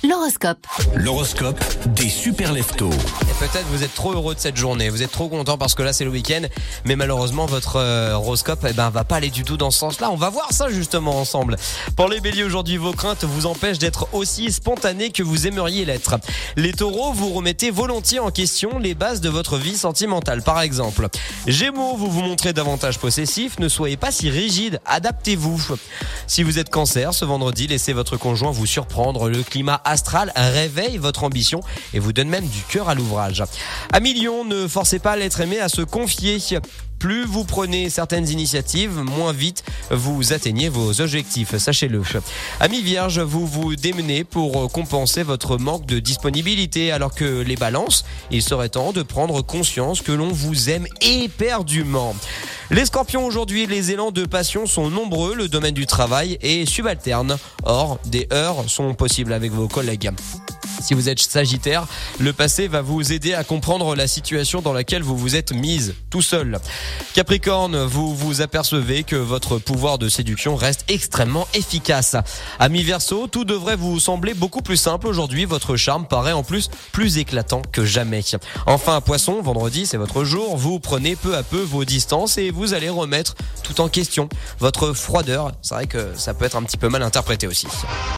L'horoscope. L'horoscope des super leftos. Et peut-être vous êtes trop heureux de cette journée, vous êtes trop content parce que là c'est le week-end, mais malheureusement votre horoscope va pas aller du tout dans ce sens-là. On va voir ça justement ensemble. Pour les béliers aujourd'hui, vos craintes vous empêchent d'être aussi spontané que vous aimeriez l'être. Les taureaux, vous remettez volontiers en question les bases de votre vie sentimentale par exemple. Gémeaux, vous vous montrez davantage possessif, ne soyez pas si rigide, adaptez-vous. Si vous êtes cancer, ce vendredi, laissez votre conjoint vous surprendre. Le climat astral réveille votre ambition et vous donne même du cœur à l'ouvrage. Amis Lion, ne forcez pas l'être aimé à se confier. Plus vous prenez certaines initiatives, moins vite vous atteignez vos objectifs, sachez-le. Amis Vierge, vous vous démenez pour compenser votre manque de disponibilité, alors que les balances, il serait temps de prendre conscience que l'on vous aime éperdument. Les Scorpions, aujourd'hui, les élans de passion sont nombreux, le domaine du travail est subalterne. Or, des heurts sont possibles avec vos collègues. Si vous êtes Sagittaire, le passé va vous aider à comprendre la situation dans laquelle vous vous êtes mise tout seul. Capricorne, vous vous apercevez que votre pouvoir de séduction reste extrêmement efficace. Amis Verseau, tout devrait vous sembler beaucoup plus simple aujourd'hui. Votre charme paraît en plus éclatant que jamais. Enfin, Poisson, vendredi, c'est votre jour. Vous prenez peu à peu vos distances et vous allez remettre tout en question. Votre froideur, c'est vrai que ça peut être un petit peu mal interprété aussi.